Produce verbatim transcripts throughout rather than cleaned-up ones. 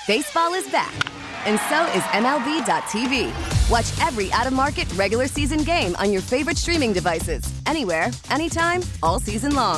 Baseball is back, and so is M L B dot T V. Watch every out-of-market regular season game on your favorite streaming devices, anywhere, anytime, all season long.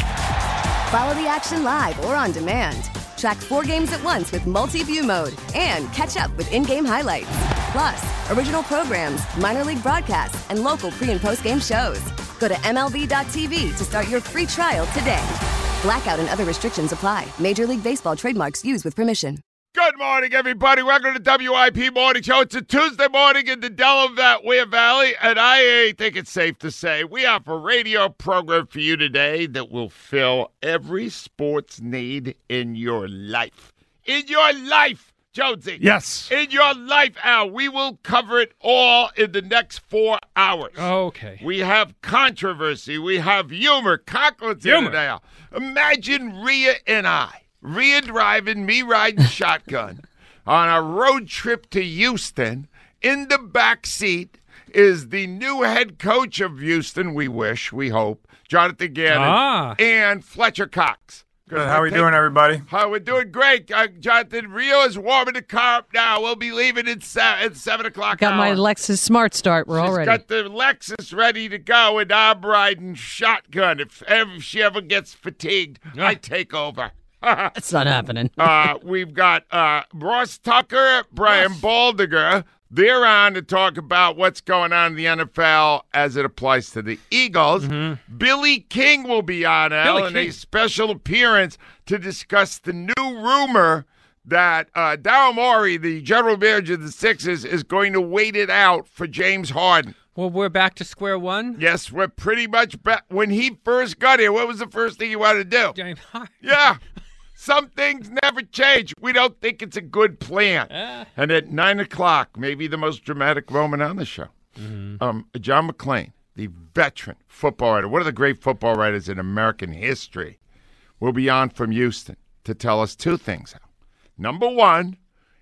Follow the action live or on demand. Track four games at once with multi-view mode and catch up with in-game highlights. Plus, original programs, minor league broadcasts, and local pre- and post-game shows. Go to M L B dot T V to start your free trial today. Blackout and other restrictions apply. Major League Baseball trademarks used with permission. Good morning, everybody. Welcome to W I P Morning Show. It's a Tuesday morning in the Delaware Valley, and I think it's safe to say we have a radio program for you today that will fill every sports need in your life. In your life, Jonesy. Yes. In your life, Al. We will cover it all in the next four hours. Okay. We have controversy. We have humor. Conklin's in today, Al. Imagine Rhea and I. Rhea driving, me riding shotgun on a road trip to Houston. In the back seat is the new head coach of Houston, we wish, we hope, Jonathan Gannon, ah. and Fletcher Cox. Good. How are we doing, everybody? How we're doing great. Uh, Jonathan, Rio is warming the car up now. We'll be leaving at, se- at seven o'clock Got hour. my Lexus Smart Start. We're She's all ready. got the Lexus ready to go, and I'm riding shotgun. If ever if she ever gets fatigued, Yeah. I take over. That's not happening. uh, we've got uh, Ross Tucker, Brian Yes. Baldinger. They're on to talk about what's going on in the N F L as it applies to the Eagles. Mm-hmm. Billy King will be on, Al, Billy in King. a special appearance to discuss the new rumor that uh, Daryl Morey, the general manager of the Sixers, is going to wait it out for James Harden. Well, we're back to square one. Yes, we're pretty much back. When he first got here, what was the first thing he wanted to do? James Harden. Yeah. Some things never change. We don't think it's a good plan. Uh. And at nine o'clock, maybe the most dramatic moment on the show, Mm-hmm. um, John McClain, the veteran football writer, one of the great football writers in American history, will be on from Houston to tell us two things. Number one,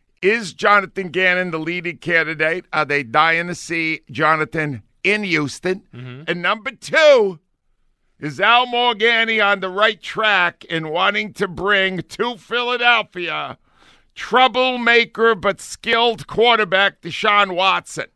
is Jonathan Gannon the leading candidate? Are they dying to see Jonathan in Houston? Mm-hmm. And number two, is Al Morganti on the right track in wanting to bring to Philadelphia troublemaker but skilled quarterback Deshaun Watson?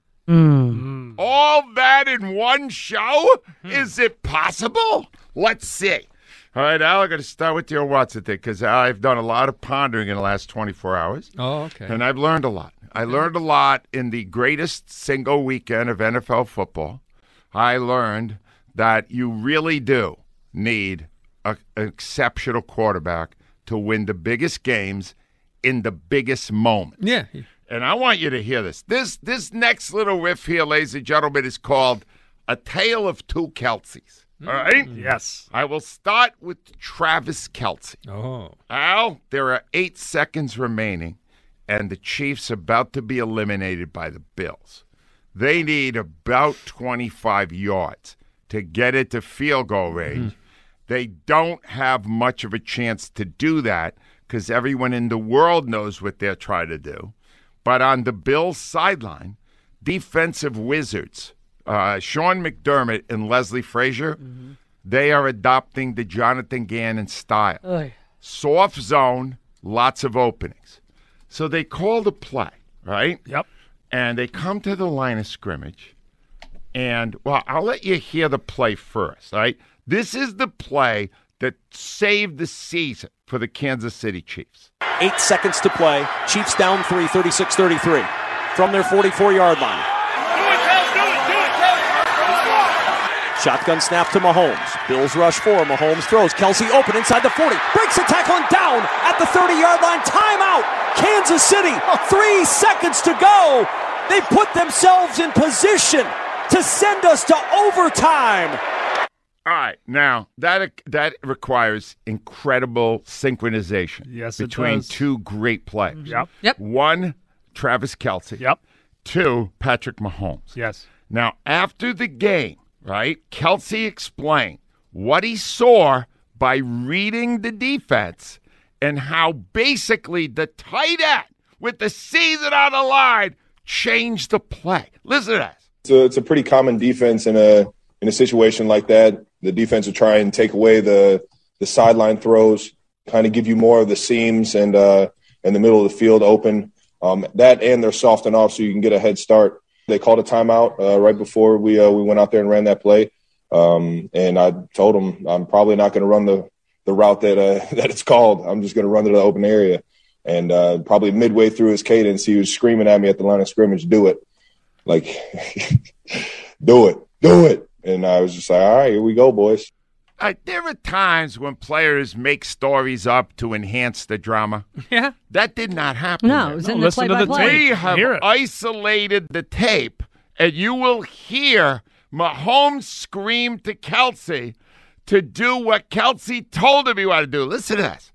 Mm. All that in one show? Is it possible? Let's see. All right, Al, I'm going to start with your Watson thing because I've done a lot of pondering in the last twenty-four hours. Oh, okay. And I've learned a lot. I learned a lot in the greatest single weekend of N F L football. I learned that you really do need a, an exceptional quarterback to win the biggest games in the biggest moments. Yeah. And I want you to hear this. This this next little riff here, ladies and gentlemen, is called A Tale of Two Kelce's. All right? Yes. I will start with Travis Kelce. Oh. Al, there are eight seconds remaining, and the Chiefs are about to be eliminated by the Bills. They need about twenty-five yards to get it to field goal range. Mm-hmm. They don't have much of a chance to do that because everyone in the world knows what they're trying to do. But on the Bills' sideline, defensive wizards, uh, Sean McDermott and Leslie Frazier, mm-hmm. they are adopting the Jonathan Gannon style. Oy. Soft zone, lots of openings. So they call the play, right? Yep. And they come to the line of scrimmage. And, well, I'll let you hear the play first, all right? This is the play that saved the season for the Kansas City Chiefs. Eight seconds to play. Chiefs down three, thirty-six thirty-three. From their forty-four-yard line. Shotgun snap to Mahomes. Bills rush four. Mahomes throws. Kelce open inside the forty. Breaks a tackle and down at the thirty-yard line. Timeout. Kansas City. Three seconds to go. They put themselves in position to send us to overtime. All right, now that that requires incredible synchronization Yes, it between does. two great players. Yep. Yep. One, Travis Kelce. Yep. Two, Patrick Mahomes. Yes. Now, after the game, right, Kelce explained what he saw by reading the defense and how basically the tight end with the season on the line changed the play. Listen to that. It's a, it's a pretty common defense in a in a situation like that. The defense will try and take away the the sideline throws, kind of give you more of the seams and uh, in the middle of the field open. Um, that and they're softened off so you can get a head start. They called a timeout uh, right before we uh, we went out there and ran that play. Um, and I told them I'm probably not going to run the, the route that uh, that it's called. I'm just going to run to the open area. And uh, probably midway through his cadence, he was screaming at me at the line of scrimmage, do it. Like, do it, do it. And I was just like, all right, here we go, boys. Uh, there are times when players make stories up to enhance the drama. Yeah. That did not happen. No, there. it was No, in the listen to the play-by-play. tape. We have Hear it. isolated the tape, and you will hear Mahomes scream to Kelsey to do what Kelsey told him he wanted to do. Listen to this.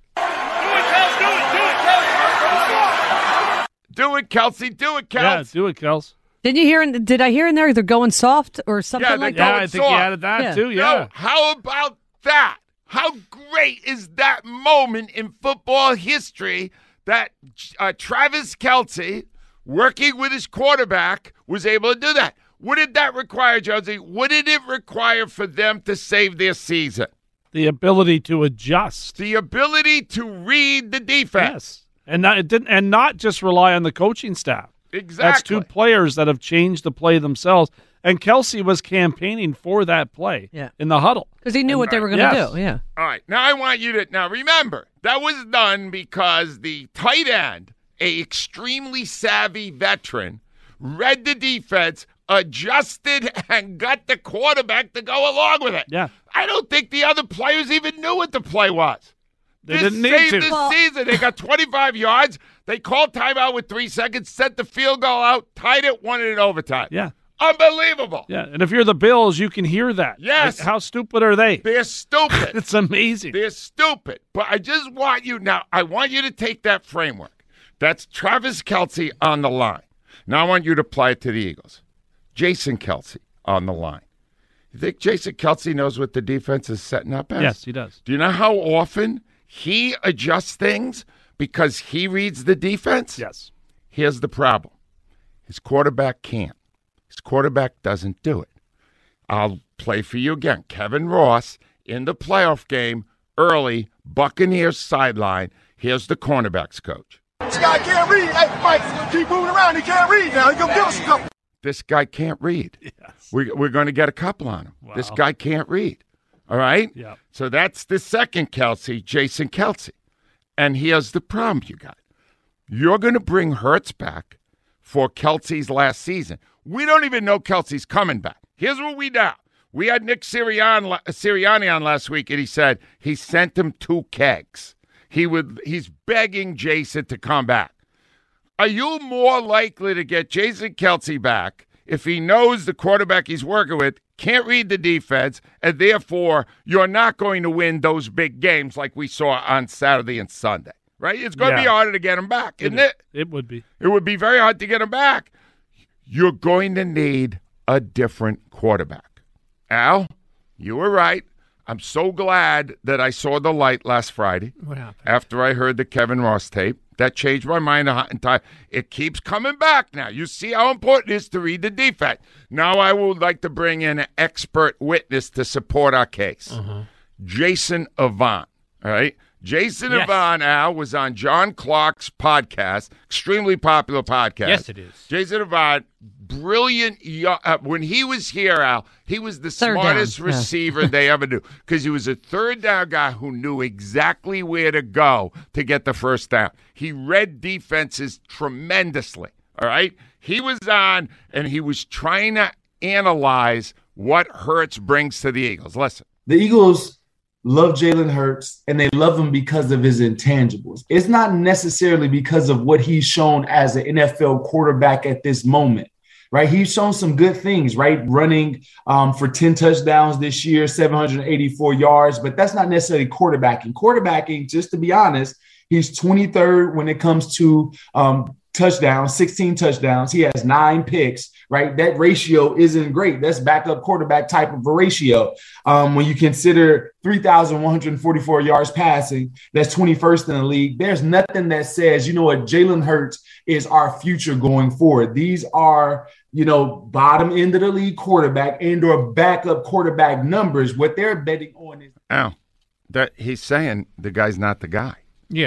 Do it, Kelsey. Do it, Yeah, Kelsey. do it, Kels. Did you hear? In, did I hear in there they're going soft or something Yeah, like they're Yeah, that? going I think soft. you added that Yeah. too. Yeah. No, how about that? How great is that moment in football history that uh, Travis Kelce, working with his quarterback, was able to do that? What did that require, Josie? What did it require for them to save their season? The ability to adjust. The ability to read the defense. Yes. And not it didn't and not just rely on the coaching staff. Exactly. That's two players that have changed the play themselves. And Kelsey was campaigning for that play Yeah. in the huddle. Because he knew what they were going to Yes. do. Yeah. All right. Now I want you to now remember that was done because the tight end, a extremely savvy veteran, read the defense, adjusted, and got the quarterback to go along with it. Yeah. I don't think the other players even knew what the play was. They this didn't need saved to. the Well- season. They got twenty-five yards. They called timeout with three seconds, sent the field goal out, tied it, won it in overtime. Yeah. Unbelievable. Yeah. And if you're the Bills, you can hear that. Yes. Like, how stupid are they? They're stupid. It's amazing. They're stupid. But I just want you now, I want you to take that framework. That's Travis Kelce on the line. Now I want you to apply it to the Eagles. Jason Kelce on the line. You think Jason Kelce knows what the defense is setting up as? Yes, he does. Do you know how often he adjusts things because he reads the defense? Yes. Here's the problem. His quarterback can't. His quarterback doesn't do it. I'll play for you again. Kevin Ross in the playoff game early, Buccaneers sideline. Here's the cornerbacks coach. This guy can't read. Hey, Mike, keep moving around. He can't read now. He gonna give us a couple. This guy can't read. Yes. We, we're going to get a couple on him. This Wow. guy can't read. All right? Yeah. So that's the second Kelce, Jason Kelce. And here's the problem you got. You're going to bring Hurts back for Kelce's last season. We don't even know Kelce's coming back. Here's what we know. We had Nick Sirianni, Sirianni on last week, and he said he sent him two kegs. He would. He's begging Jason to come back. Are you more likely to get Jason Kelce back if he knows the quarterback he's working with can't read the defense, and therefore you're not going to win those big games like we saw on Saturday and Sunday, right? It's going to be Yeah. harder to get him back, isn't it? It would be. It would be very hard to get him back. You're going to need a different quarterback. Al, you were right. I'm so glad that I saw the light last Friday. What happened? After I heard the Kevin Ross tape. That changed my mind a hot and time. It keeps coming back now. You see how important it is to read the defense. Now I would like to bring in an expert witness to support our case. Uh-huh. Jason Avant, all right? Jason Yes. Avant, Al, was on John Clark's podcast, extremely popular podcast. Yes, it is. Jason Avant, brilliant. yo- Uh, when he was here, Al, he was the Third down, smartest yeah. receiver they ever knew because he was a third down guy who knew exactly where to go to get the first down. He read defenses tremendously, all right? He was on, and he was trying to analyze what Hurts brings to the Eagles. Listen. The Eagles love Jalen Hurts, and they love him because of his intangibles. It's not necessarily because of what he's shown as an N F L quarterback at this moment, right? He's shown some good things, right? Running um, for ten touchdowns this year, seven hundred eighty-four yards, but that's not necessarily quarterbacking. Quarterbacking, just to be honest, he's twenty-third when it comes to um, touchdowns, sixteen touchdowns. He has nine picks, right? That ratio isn't great. That's backup quarterback type of a ratio. Um, when you consider three thousand one hundred forty-four yards passing, that's twenty-first in the league. There's nothing that says, you know what, Jalen Hurts is our future going forward. These are, you know, bottom end of the league quarterback and or backup quarterback numbers. What they're betting on is Al, that he's saying the guy's not the guy. Yeah.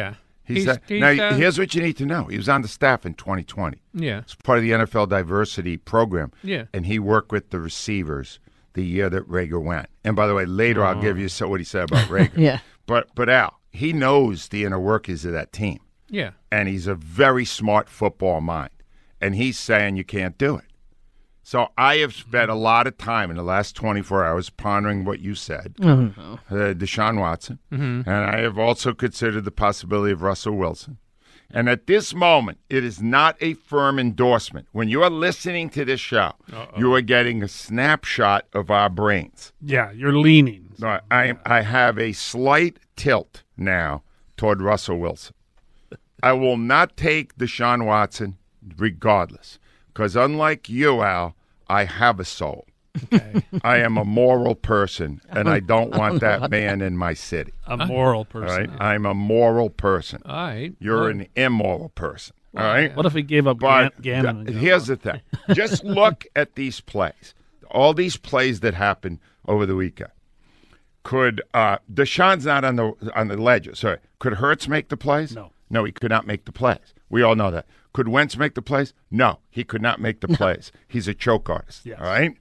He's, He's- uh, he's, now, uh, here's what you need to know. He was on the staff in twenty twenty. Yeah. It's part of the N F L diversity program. Yeah. And he worked with the receivers the year that Rager went. And by the way, later I'll give you so what he said about Rager. Yeah. But but Al, he knows the inner workings of that team. Yeah. And he's a very smart football mind. And he's saying you can't do it. So I have spent a lot of time in the last twenty-four hours pondering what you said, uh, Deshaun Watson. Mm-hmm. And I have also considered the possibility of Russell Wilson. And at this moment, it is not a firm endorsement. When you are listening to this show, Uh-oh. you are getting a snapshot of our brains. Yeah, you're leaning. No, I, I have a slight tilt now toward Russell Wilson. I will not take Deshaun Watson regardless, because unlike you, Al, I have a soul. Okay. I am a moral person, and I don't want that man in my city. A moral All person. right? I'm a moral person. All right. You're Well, an immoral person. All right? What if he gave up But Gan- Gammon? th- and here's the thing. Just look at these plays. All these plays that happened over the weekend. Could uh, Deshaun's not on the on the ledger. Sorry. Could Hurts make the plays? No. No, he could not make the plays. We all know that. Could Wentz make the plays? No, he could not make the plays. He's a choke artist. Yes. All right?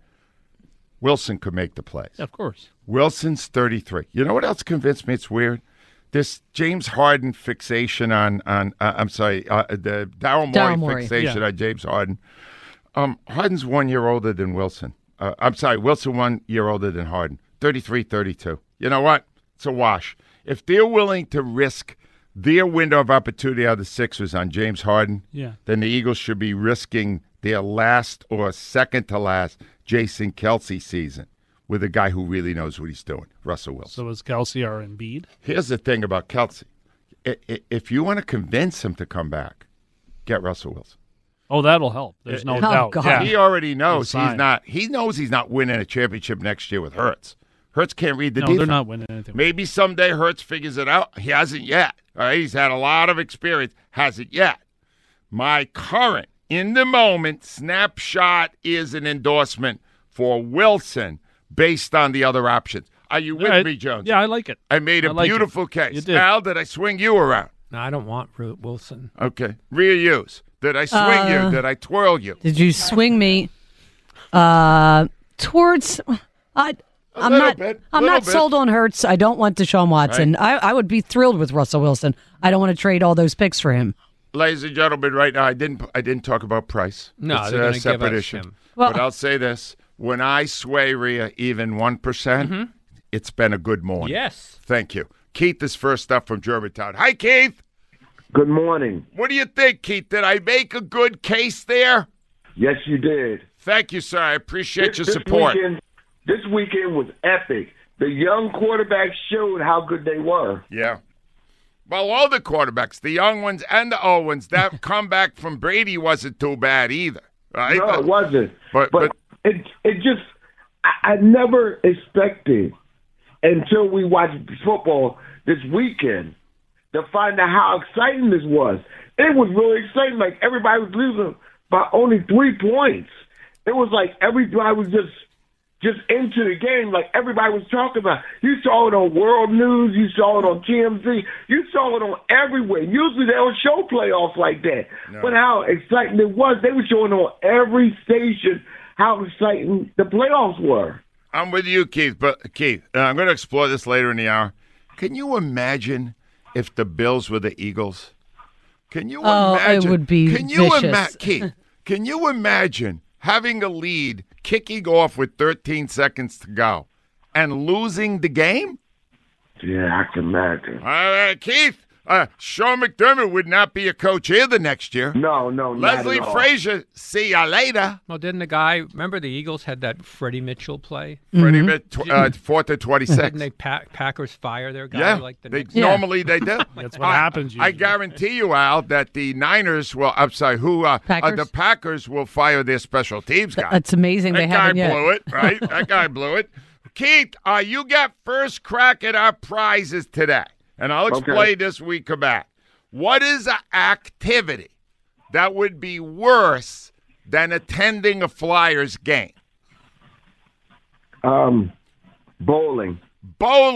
Wilson could make the plays. Yeah, of course. Wilson's thirty-three. You know what else convinced me it's weird? This James Harden fixation on, on uh, I'm sorry, uh, the Daryl Morey, Daryl Morey, fixation yeah. on James Harden. Um, Harden's one year older than Wilson. Uh, I'm sorry, Wilson one year older than Harden. thirty-three, thirty-two. You know what? It's a wash. If they're willing to risk their window of opportunity out of the Sixers on James Harden, Yeah. then the Eagles should be risking their last or second to last Jason Kelce season with a guy who really knows what he's doing, Russell Wilson. So is Kelsey or Embiid? Here's the thing about Kelce. I- I- If you want to convince him to come back, get Russell Wilson. Oh, that'll help. There's no Oh, doubt. God. Yeah. He already knows Good sign. he's not. He knows he's not winning a championship next year with Hurts. Hurts can't read the No, defense. they're not winning anything. Maybe someday Hurts figures it out. He hasn't yet. All right, he's had a lot of experience. Hasn't yet. My current, in the moment, snapshot is an endorsement for Wilson based on the other options. Are you with All right. me, Jones? Yeah, I like it. I made a I like it. beautiful case. You did. Al, did I swing you around? No, I don't want Ru- Wilson. Okay. Reuse. Did I swing Uh, you? Did I twirl you? Did you swing me uh, towards? I, I'm little not. bit, I'm little not bit. sold on Hurts. I don't want Deshaun Watson. I, I would be thrilled with Russell Wilson. I don't want to trade all those picks for him. Ladies and gentlemen, right now I didn't I didn't talk about price. No, it's they're a gonna give separate us issue. him. Well- but I'll say this: when I sway Rhea even one percent, it's been a good morning. Yes. Thank you. Keith is first up from Germantown. Hi, Keith. Good morning. What do you think, Keith? Did I make a good case there? Yes, you did. Thank you, sir. I appreciate This, your this support. Weekend, this weekend was epic. The young quarterbacks showed how good they were. Yeah. Well, all the quarterbacks, the young ones and the old ones, that comeback from Brady wasn't too bad either. Right? No, it wasn't. But, But it it just I, I never expected until we watched football this weekend to find out how exciting this was. It was really exciting. Like everybody was losing by only three points. It was like everybody was just just into the game. Like everybody was talking about. You saw it on World News. You saw it on T M Z. You saw it on everywhere. Usually they don't show playoffs like that. No. But how exciting it was. They were showing on every station how exciting the playoffs were. I'm with you, Keith. But Keith, uh, I'm going to explore this later in the hour. Can you imagine if the Bills were the Eagles? Can you Oh, it imagine? would be Can you vicious. imagine, Keith? Can you imagine having a lead, kicking off with thirteen seconds to go, and losing the game? Yeah, I can imagine. All right, Keith. Uh, Sean McDermott would not be a coach either next year. No, no, not Leslie at all. Frazier, see ya later. Well, didn't the guy remember the Eagles had that Freddie Mitchell play? Freddie Mitt, tw- uh, four to twenty-six. Didn't they pack, Packers fire their guy Yeah, like the they, next? Yeah. normally they do. That's what I- happens I usually. guarantee you, Al, that the Niners will. I'm sorry, who? Uh, uh, Packers? the Packers will fire their special teams guy. That's amazing. That They guy haven't yet. blew it, right? That guy blew it. Keith, uh, you got first crack at our prizes today, and I'll explain Okay. this when we come back. What is an activity that would be worse than attending a Flyers game? Um, bowling. Bowling.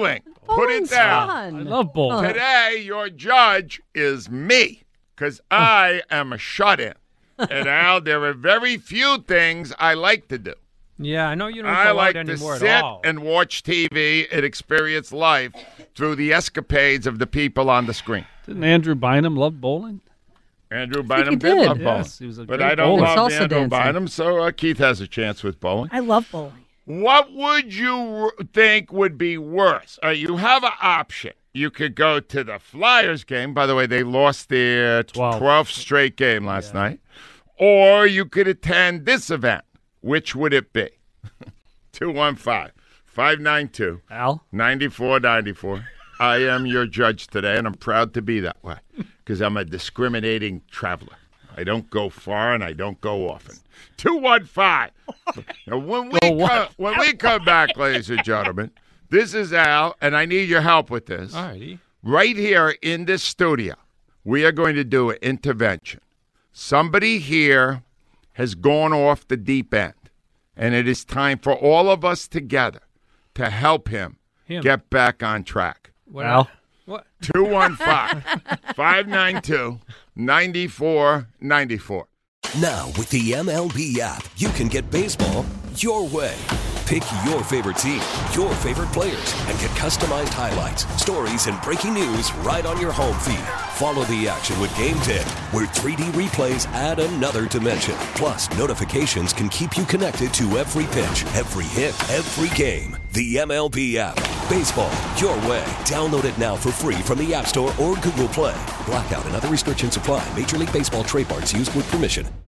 Put it down. Fun. I love bowling. Today, your judge is me because I am a shut-in. And Al, there are very few things I like to do. Yeah, I know you don't I go like out to anymore sit at all. and watch T V and experience life through the escapades of the people on the screen. Didn't Andrew Bynum love bowling? Andrew he Bynum did. did love bowling. Yes, he was a But great I don't bowler. love Salsa Andrew dancing. Bynum, so uh, Keith has a chance with bowling. I love bowling. What would you r- think would be worse? Uh, you have an option. You could go to the Flyers game. By the way, they lost their Twelve. twelfth straight game last night. Or you could attend this event. Which would it be? two one five, five nine two, Al? nine four nine four. I am your judge today, and I'm proud to be that way because I'm a discriminating traveler. I don't go far, and I don't go often. two one five. Now, when we, come, when we come back, ladies and gentlemen, this is Al, and I need your help with this. All righty. Right here in this studio, we are going to do an intervention. Somebody here has gone off the deep end, and it is time for all of us together to help him, Him. get back on track. What? Al? What? two one five, five nine two, nine four nine four. Now, with the M L B app, you can get baseball your way. Pick your favorite team, your favorite players, and get customized highlights, stories, and breaking news right on your home feed. Follow the action with Game Tip, where three D replays add another dimension. Plus, notifications can keep you connected to every pitch, every hit, every game. The M L B app. Baseball your way. Download it now for free from the App Store or Google Play. Blackout and other restrictions apply. Major League Baseball trademarks used with permission.